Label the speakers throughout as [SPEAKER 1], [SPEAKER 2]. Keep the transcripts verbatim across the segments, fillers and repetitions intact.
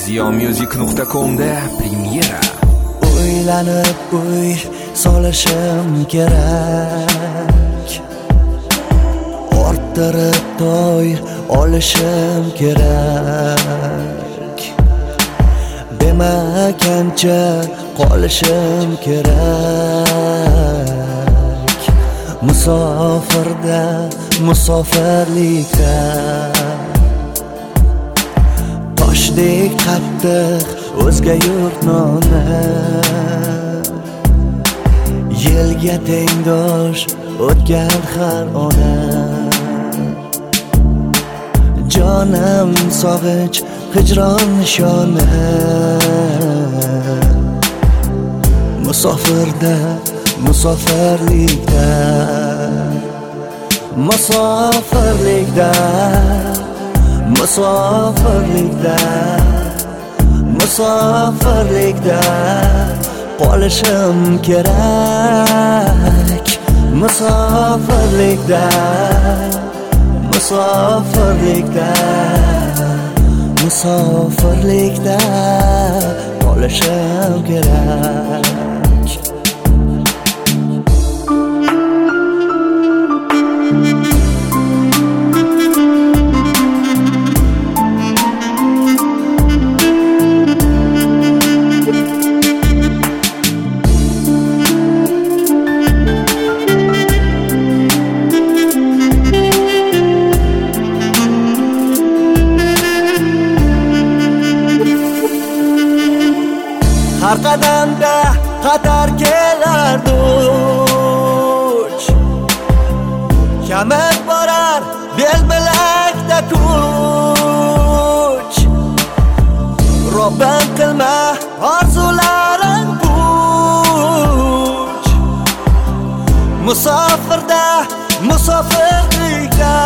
[SPEAKER 1] ziyomusic nuqta com'da premyera.
[SPEAKER 2] O'ylanib uy solishim kerak, orttirib to'y olishim kerak, demagancha qolishim kerak. Musofirda, musofirlikda toshdek qattiq o'zga yurt noni, yelga tengdosh o'tgan har ona. Jonim sog'inch hijron nishoni, musofirda, musofirlikda, musofirlikda, musofirlikda, musofirlikda qolishim kerak. Musofirlikda, musofirlikda, musofirlikda qolishim kerak. Har qadamda xatar kelar duch, kamib borar bel bilakda kuch. Robbim qilma orzularing puch, musofirda, musofirlikda,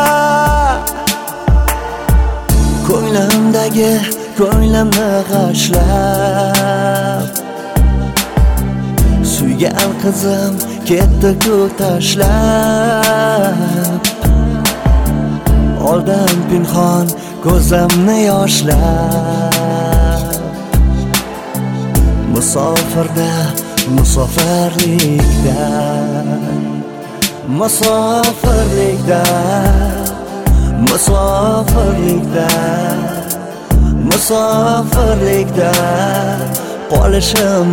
[SPEAKER 2] ko'nglimdagi ko'nglimni g'ashlab, suygan qizim ketdi-ku tashlab. Oldim pinhon ko'zimni yoshlab, musofirda, musofirlikda, musofirlikda, musofirlikda, musofirlikda qolishim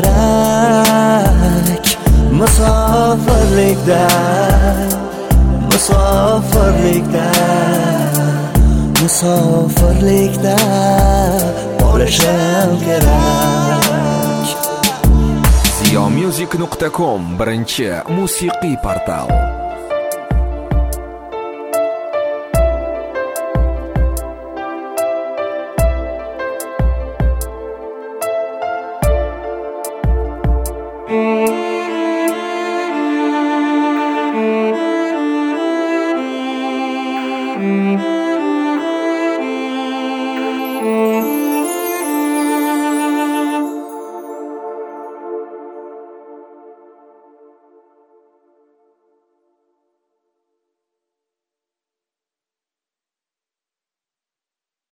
[SPEAKER 2] kerak. Musofirlikda, musofirlikda, musofirlikda qolishim kerak.
[SPEAKER 1] ziyomusic nuqta com birinchi musiqiy portal.
[SPEAKER 3] Mm-hmm.